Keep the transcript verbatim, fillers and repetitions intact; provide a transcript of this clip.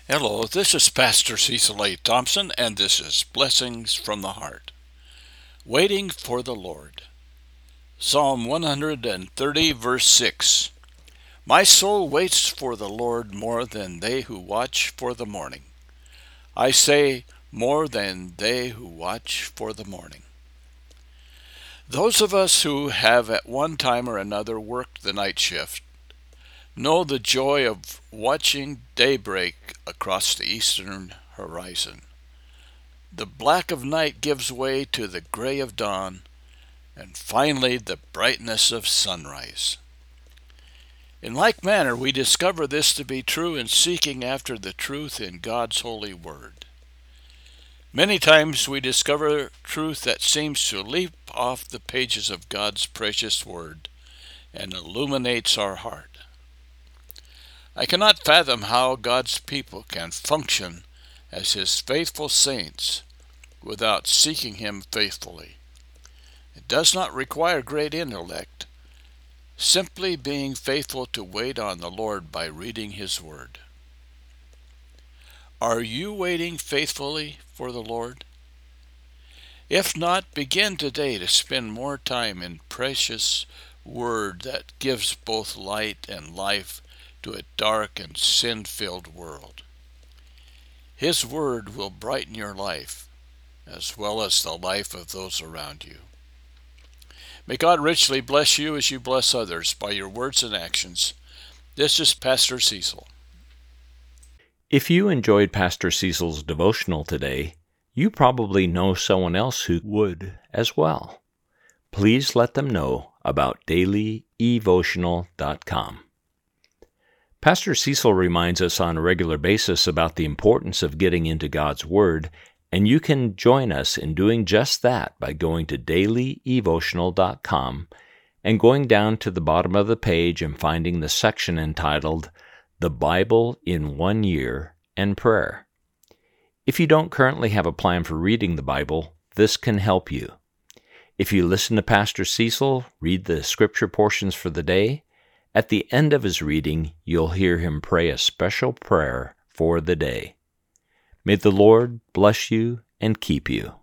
Hello, this is Pastor Cecil A. Thompson, and this is Blessings from the Heart. Waiting for the Lord. Psalm one hundred thirty, verse six. My soul waits for the Lord more than they who watch for the morning. I say, more than they who watch for the morning. Those of us who have at one time or another worked the night shift know the joy of watching daybreak across the eastern horizon. The black of night gives way to the gray of dawn, and finally the brightness of sunrise. In like manner, we discover this to be true in seeking after the truth in God's holy word. Many times we discover truth that seems to leap off the pages of God's precious word and illuminates our heart. I cannot fathom how God's people can function as His faithful saints without seeking Him faithfully. It does not require great intellect, simply being faithful to wait on the Lord by reading His Word. Are you waiting faithfully for the Lord? If not, begin today to spend more time in precious Word that gives both light and life to a dark and sin-filled world. His Word will brighten your life, as well as the life of those around you. May God richly bless you as you bless others by your words and actions. This is Pastor Cecil. If you enjoyed Pastor Cecil's devotional today, you probably know someone else who would as well. Please let them know about daily evotional dot com. Pastor Cecil reminds us on a regular basis about the importance of getting into God's Word, and you can join us in doing just that by going to daily evotional dot com and going down to the bottom of the page and finding the section entitled The Bible in One Year and Prayer. If you don't currently have a plan for reading the Bible, this can help you. If you listen to Pastor Cecil read the scripture portions for the day, at the end of his reading, you'll hear him pray a special prayer for the day. May the Lord bless you and keep you.